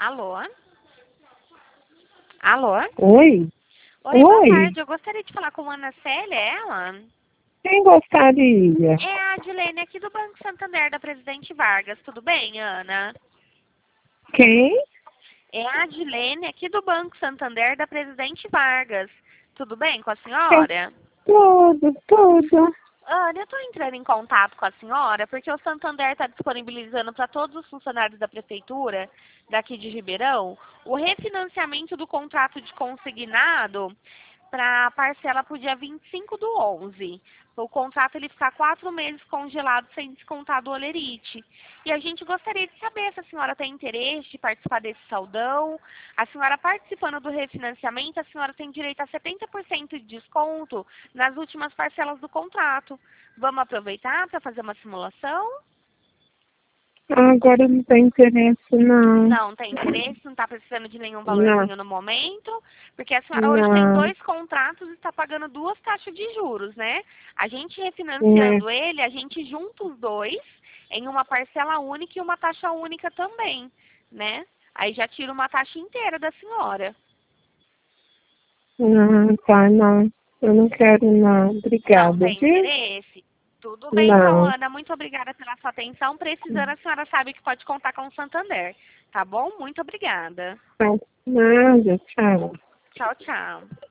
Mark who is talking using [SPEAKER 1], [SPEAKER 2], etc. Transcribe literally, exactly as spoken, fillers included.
[SPEAKER 1] Alô? Alô?
[SPEAKER 2] Oi?
[SPEAKER 1] Oi, boa
[SPEAKER 2] Oi?
[SPEAKER 1] tarde. Eu gostaria de falar com a Ana Célia, é ela?
[SPEAKER 2] Quem gostaria?
[SPEAKER 1] É a Adilene aqui do Banco Santander, da Presidente Vargas. Tudo bem, Ana?
[SPEAKER 2] Quem?
[SPEAKER 1] É a Adilene aqui do Banco Santander, da Presidente Vargas. Tudo bem com a
[SPEAKER 2] É
[SPEAKER 1] senhora?
[SPEAKER 2] tudo, tudo.
[SPEAKER 1] Ana, eu estou entrando em contato com a senhora porque o Santander está disponibilizando para todos os funcionários da Prefeitura daqui de Ribeirão o refinanciamento do contrato de consignado para a parcela para o dia vinte e cinco do onze. O contrato ele ficar quatro meses congelado sem descontar do olerite. E a gente gostaria de saber se a senhora tem interesse de participar desse saldão. A senhora participando do refinanciamento, a senhora tem direito a setenta por cento de desconto nas últimas parcelas do contrato. Vamos aproveitar para fazer uma simulação?
[SPEAKER 2] Agora não tem interesse, não.
[SPEAKER 1] Não tem interesse, não está precisando de nenhum
[SPEAKER 2] Não,
[SPEAKER 1] valorzinho no momento, porque a senhora hoje tem
[SPEAKER 2] não.
[SPEAKER 1] dois contratos e está pagando duas taxas de juros, né? A gente
[SPEAKER 2] É.
[SPEAKER 1] refinanciando ele, a gente junta os dois em uma parcela única e uma taxa única também, né? Aí já tira uma taxa inteira da senhora.
[SPEAKER 2] Não, tá, não. Eu não quero, não.
[SPEAKER 1] Não
[SPEAKER 2] Obrigada,
[SPEAKER 1] tem
[SPEAKER 2] viu?
[SPEAKER 1] interesse? Tudo bem, então,
[SPEAKER 2] Não.
[SPEAKER 1] Ana. Muito obrigada pela sua atenção. Precisando, a senhora sabe que pode contar com o Santander. Tá bom? Muito obrigada.
[SPEAKER 2] Tá. Nada, tchau.
[SPEAKER 1] Tchau, tchau.